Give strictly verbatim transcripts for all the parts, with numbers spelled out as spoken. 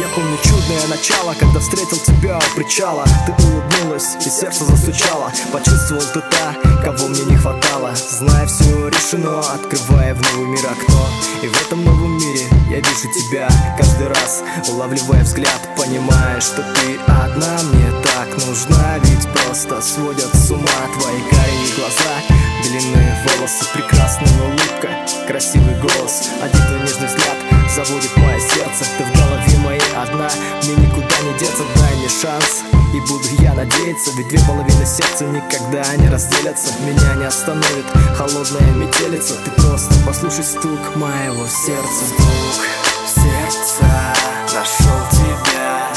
Я помню чудное начало, когда встретил тебя у причала. Ты улыбнулась и сердце застучало. Почувствовал ты та, кого мне не хватало. Зная, все решено, открывая в новый мир окно. И в этом новом мире я вижу тебя каждый раз, улавливая взгляд, понимая, что ты одна мне так нужна. Ведь просто сводят с ума твои карие глаза, длинные волосы, прекрасная улыбка, красивый голос. Один твой нежный взгляд заводит мое сердце. Ты в голове моей одна, мне никуда не деться. Дай мне шанс, и буду я надеяться. Ведь две половины сердца никогда не разделятся. Меня не остановит холодная метелица. Ты просто послушай стук моего сердца. Стук сердца, нашел тебя.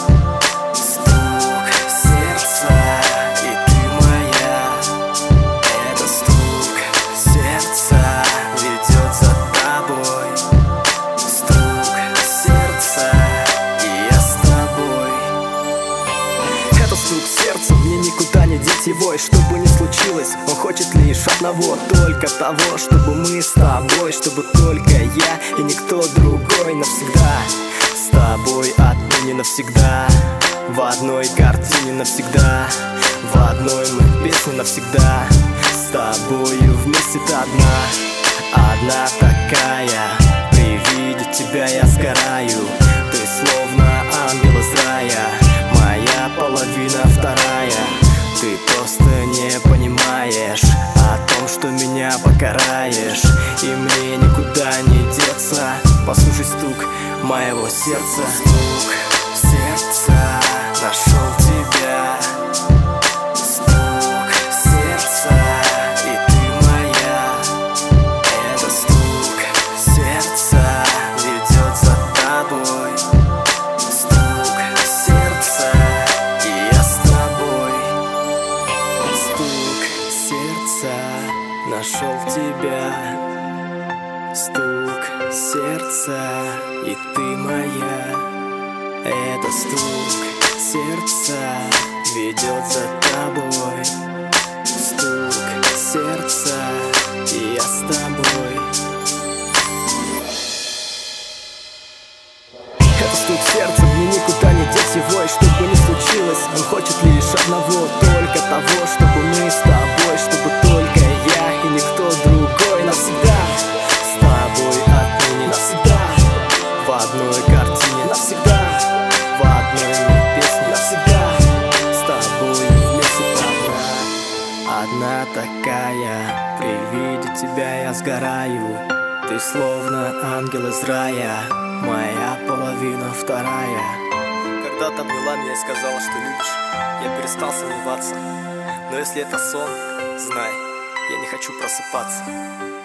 Стук сердца, и ты моя. Это стук сердца ведет за тобой. Стук сердца, и я с тобой. Это стук сердца, мне никуда не деть его. И что бы ни случилось, он хочет лишь одного, только того, чтобы мы с тобой, чтобы только я и никто другой. Навсегда с тобой, отныне навсегда. В одной картине навсегда, в одной мы песне навсегда. С тобою вместе ты одна, одна такая. При виде тебя я сгораю. Ты словно ангел из рая, моя половина вторая. Ты просто не понимаешь о том, что меня покараешь, и мне никуда не деться. Послушай стук моего сердца. Стук сердца, нашел тебя. Стук сердца, и ты моя. Это стук сердца ведет за тобой. Стук сердца, и я с тобой. Стук сердца, нашел тебя. Стук сердца, и ты моя. Это стук сердца ведет за тобой. Стук сердца, и я с тобой. Это стук сердца, мне никуда не деть его. И что бы ни случилось, он хочет лишь одного, только того, чтобы мы с тобой, чтобы только я и никто другой. Навсегда с тобой, отныне навсегда. В одной картине навсегда, в одной песне навсегда. С тобой вместе одна, одна такая. При виде тебя я сгораю. Ты словно ангел из рая, моя половина вторая. Когда ты обняла меня и сказала, что любишь, я перестал сомневаться. Но если это сон, знай, я не хочу просыпаться.